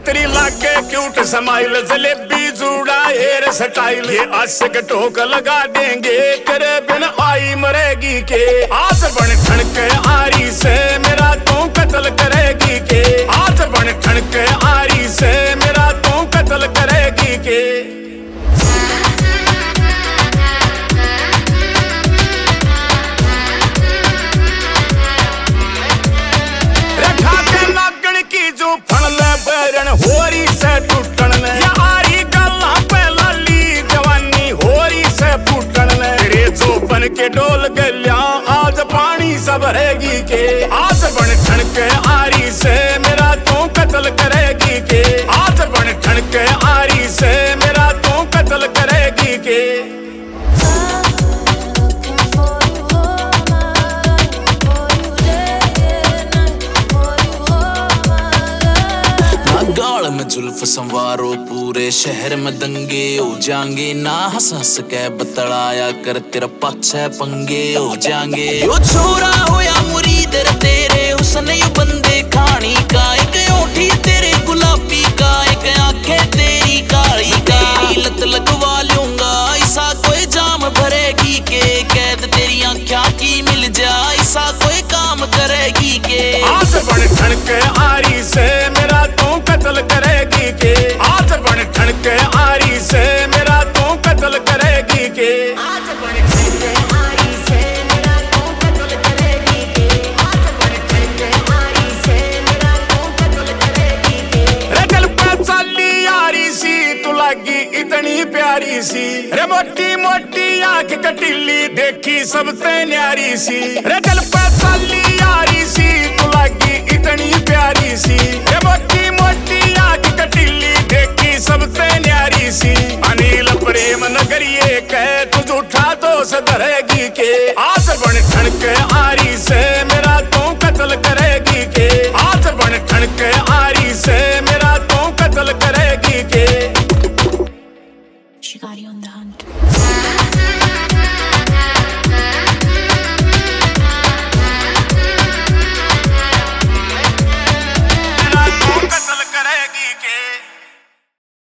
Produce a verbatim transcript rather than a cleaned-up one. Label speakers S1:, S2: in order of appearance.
S1: तेरी लागे cute smile, jalebi जूड़ा हेयर स्टाइल, ये आशिक ठोक लगा देंगे, तेरे बिन आई मरेगी के। आज बन ठनके आरी से मेरा तू कत्ल करेगी के, आज बन ठनके आरी से मेरा तू कत्ल करेगी के। रखा के नागण की जो फणल बैरन होरी से टूटन ले, यारी गल्ला पे लाली जवानी होरी से फूटन ले। तेरे जो बन के डोल गलिया आज पानी सब रहेगी के, आज बन ठनके आरी से मेरा तू कत्ल करेगी के, आज बन ठनके आरी से मेरा तू कत्ल करेगी के।
S2: गाल में जुल्फ संवारो, पूरे शहर में दंगे हो जाएंगे, ना हंस हंस के बतलाया कर तेरा पाछे पंगे हो जाएंगे। यो छोरा हो या मुरीद तेरे हुस्न यो बंदे खानी का, एक ओठी तेरे गुलाबी का, एक आंखें तेरी काली का। लत लगवा लूंगा ऐसा कोई जाम भरेगी के, कैद तेरी आंखें की मिल जाए ऐसा कोई काम करेगी के।
S1: आज बन ठनके आरी से मेरा तू कत्ल करेगी के, आज बन ठनके आरी से मेरा तू कत्ल करेगी के। आज बन ठनके आरी से मेरा तू कत्ल करेगी के, आज बन ठनके आरी से मेरा तू कत्ल करेगी के। रे चल पे चली यारी सी तू लगी इतनी प्यारी सी, रे मोटी मोटी आंख कटीली देखी सबसे न्यारी सी। रे चल पे चली यारी सी तू लगी इतनी प्यारी सी।